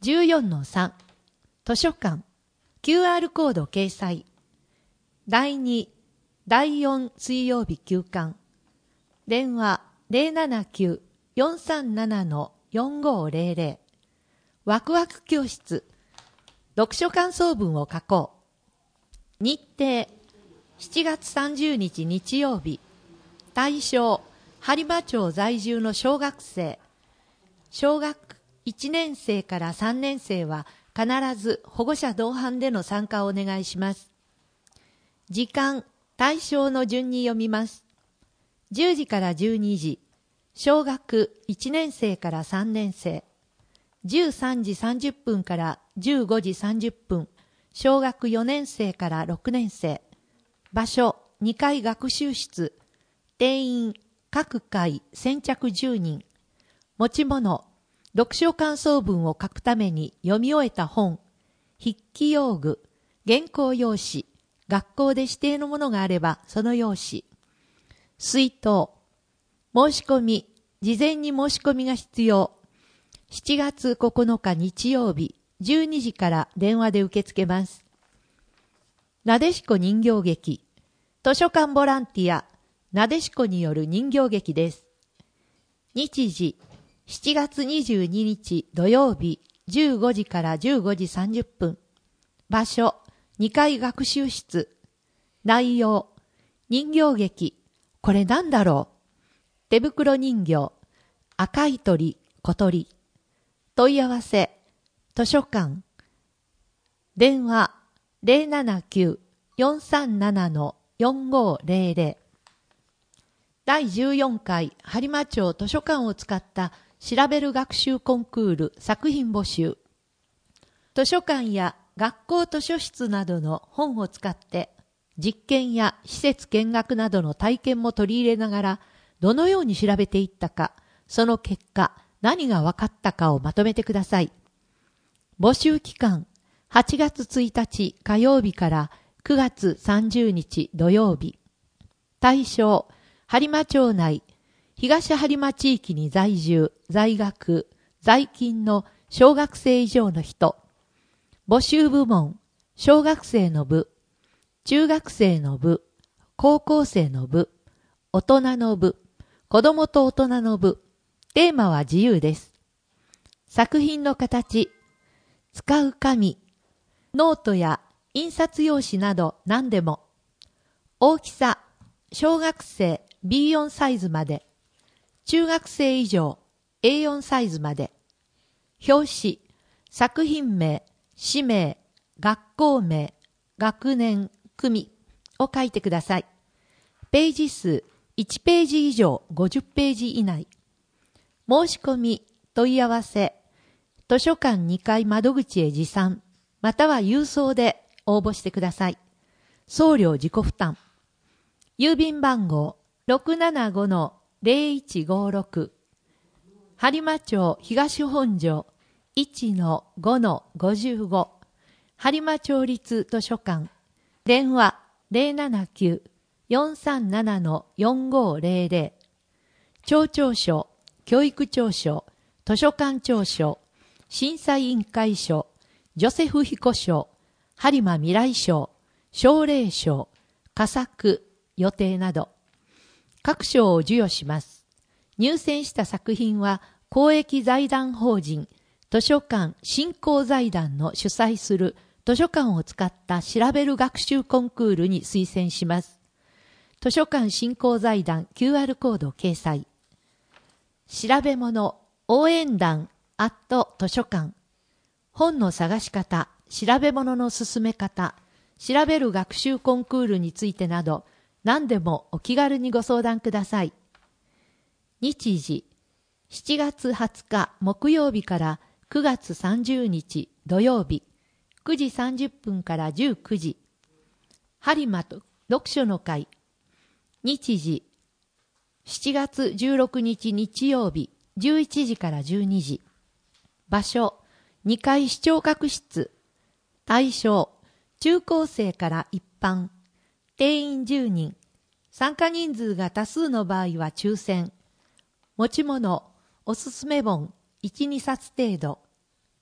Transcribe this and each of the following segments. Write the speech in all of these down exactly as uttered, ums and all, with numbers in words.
じゅうよんのさん 図書館 キューアール コード掲載。だいに、だいよん水曜日休館。電話 ゼロななきゅう よんさんなな よんごゼロゼロ。ワクワク教室。読書感想文を書こう。日程しちがつさんじゅうにち日曜日。対象播磨町在住の小学生。小学いちねん生からさんねん生は必ず保護者同伴での参加をお願いします。時間、対象の順に読みます。じゅうじからじゅうにじ、小学いちねん生からさんねん生。じゅうさんじさんじゅっぷんからじゅうごじさんじゅっぷん、小学よねん生からろくねん生。場所、にかい学習室。定員、各回先着じゅうにん。持ち物、読書感想文を書くために読み終えた本、筆記用具、原稿用紙、学校で指定のものがあればその用紙、水筒、申し込み、事前に申し込みが必要。しちがつここのか日曜日、じゅうにじから電話で受け付けます。なでしこ人形劇、図書館ボランティア、なでしこによる人形劇です。日時、しちがつにじゅうににち土曜日、じゅうごじからじゅうごじさんじゅっぷん。場所、にかい学習室。内容、人形劇、これなんだろう。手袋人形、赤い鳥、小鳥。問い合わせ、図書館。電話、ゼロななきゅう よんさんなな よんごゼロゼロ。だいじゅうよんかい播磨町図書館を使った調べる学習コンクール作品募集。図書館や学校図書室などの本を使って実験や施設見学などの体験も取り入れながらどのように調べていったか、その結果何が分かったかをまとめてください。募集期間はちがつついたち火曜日からくがつさんじゅうにち土曜日。対象播磨町内、東播磨地域に在住、在学、在勤の小学生以上の人。募集部門、小学生の部、中学生の部、高校生の部、大人の部、子供と大人の部。テーマは自由です。作品の形、使う紙、ノートや印刷用紙など何でも。大きさ、小学生 ビーよん サイズまで。中学生以上 エーよん サイズまで。表紙、作品名、氏名、学校名、学年、組を書いてください。ページ数いちページ以上ごじゅっページ以内。申し込み、問い合わせ、図書館にかい窓口へ持参、または郵送で応募してください。送料自己負担。郵便番号 ろくななご ゼロいちごろく 播磨町東本庄 いちのごのごじゅうご 播磨町立図書館。電話 ゼロななきゅう よんさんなな よんごゼロゼロ。町長賞、教育長賞、図書館長賞、審査委員会賞、ジョセフ彦賞、播磨未来賞、奨励賞、佳作、予定など各賞を授与します。入選した作品は公益財団法人図書館振興財団の主催する図書館を使った調べる学習コンクールに推薦します。図書館振興財団 キューアール コード掲載。調べ物応援団アット図書館。本の探し方、調べ物の進め方、調べる学習コンクールについてなど何でもお気軽にご相談ください。日時、しちがつはつか木曜日からくがつさんじゅうにち土曜日、くじさんじゅっぷんからじゅうくじ。播磨と読書の会。日時、しちがつじゅうろくにち日曜日、じゅういちじからじゅうにじ。場所、にかい視聴覚室。対象、中高生から一般。定員じゅうにん。参加人数が多数の場合は抽選。持ち物、おすすめ本いち、にさつ程度。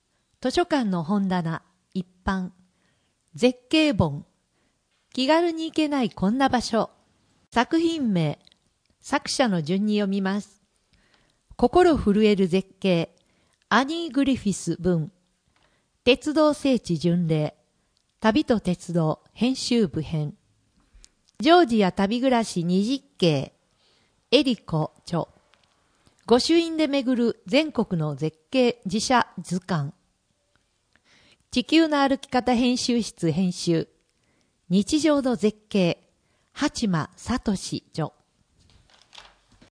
図書館の本棚一般絶景本気軽に行けないこんな場所。作品名、作者の順に読みます。心震える絶景、アニー・グリフィス文。鉄道聖地巡礼、旅と鉄道編集部編。ジョージア旅暮らし二十景、エリコ著。御朱印で巡る全国の絶景自社図鑑。地球の歩き方編集室編集。日常の絶景、八間聡著。